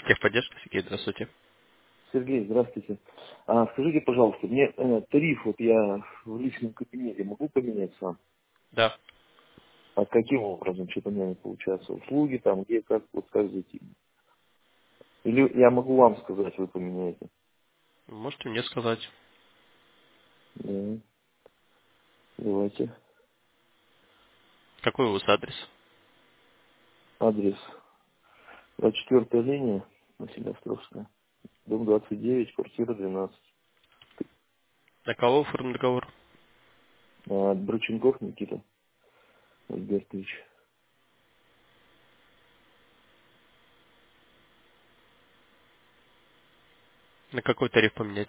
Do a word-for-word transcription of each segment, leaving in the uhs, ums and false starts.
Техподдержка, Сергей, здравствуйте. Сергей, здравствуйте. А, скажите, пожалуйста, мне э, тариф, вот я в личном кабинете могу поменять сам? Да, А каким образом, что-то у меня не получается? Услуги там, где, как, вот как зайти? Или я могу вам сказать, вы поменяете? можете мне сказать, Да, давайте. какой у вас адрес? Адрес. двадцать четвёртая линия, Василия Островская. Дом двадцать девять, квартира двенадцать. На кого оформлен договор? А, Браченков Никита Альбертович. На какой тариф поменять?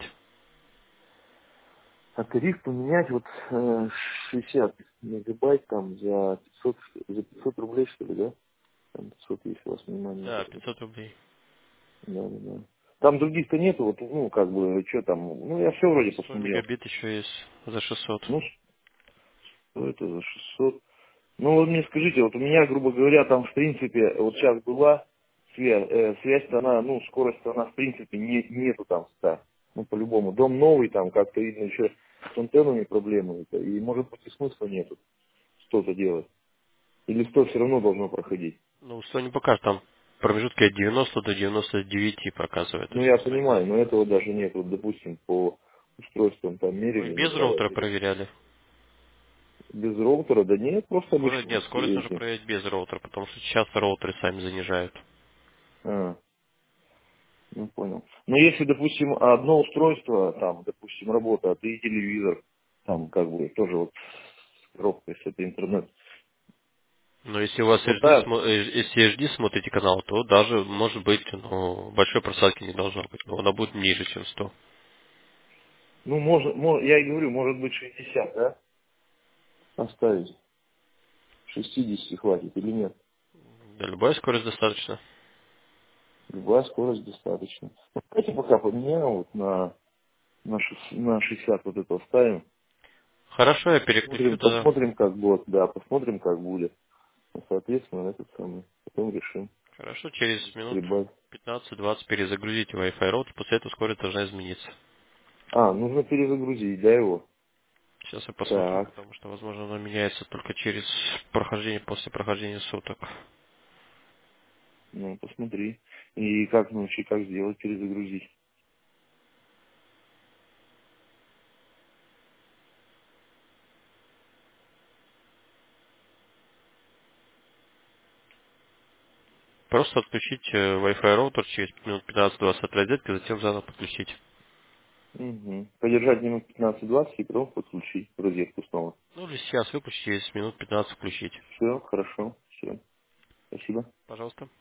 А тариф поменять вот э, шестьдесят мегабайт там за пятьсот, за пятьсот рублей, что ли, да? Там пятьсот, если у вас минимальный Да, заработок. пятьсот рублей. Да, да, да. Там других-то нету, вот, ну, как бы, что там, ну, я все вроде сто посмотрел. мегабит еще есть за шестьсот. Ну, что это за шестьсот? Ну, вот мне скажите, вот у меня, грубо говоря, там, в принципе, вот сейчас была связь, э, связь-то она, ну, скорость-то она, в принципе, не, нету там ста. Ну, по-любому. Дом новый, там, как-то видно, еще с антеннами проблемы, это, и, может быть, и смысла нету что-то делать. Или сто все равно должно проходить. Ну, сто не покажет, там промежутки от девяноста до девяноста девяти показывает, то Ну, есть я сто не. понимаю, но этого даже нет. Вот, допустим, по устройствам там Вы мерили, не без брала. роутера проверяли? Без роутера, да нет, просто Скорость, обычно нет, скорость нужно эти. проверять без роутера, потому что часто роутеры сами занижают. А, ну понял. Но если, допустим, одно устройство, там, допустим, работа, и телевизор, там, как бы, тоже вот с коробкой, с этой интернет. Но если у вас Вот эйч ди, так, смо- э, если эйч ди смотрите канал, то даже, может быть, ну, большой просадки не должно быть, но она будет ниже, чем сто. ну, может, мо- я и говорю, может быть шестьдесят, да? Оставить. шестьдесят хватит или нет? Да, любая скорость достаточно. Любая скорость достаточно. Ну, давайте пока поменяем вот на, на, шест- на шестьдесят вот это ставим. Хорошо, я переключу Посмотрим, тогда. посмотрим, как будет, да, посмотрим, как будет. Ну, соответственно, этот самый, потом решим, Хорошо, через минут прибавить. пятнадцать-двадцать перезагрузите Wi-Fi роутер, после этого скорость должна измениться. А, нужно перезагрузить, да, его? Сейчас я посмотрю, Так, потому что, возможно, оно меняется только через прохождение, после прохождения суток. ну, посмотри. И как научить, как сделать, перезагрузить. Просто отключить э, Wi-Fi роутер через минут пятнадцать-двадцать от розетки, затем заново подключить. Угу. Подержать минут пятнадцать-двадцать и потом подключить розетку снова. Ну или сейчас выпустить, через минут пятнадцать включить. Все, хорошо, все. Спасибо. Пожалуйста.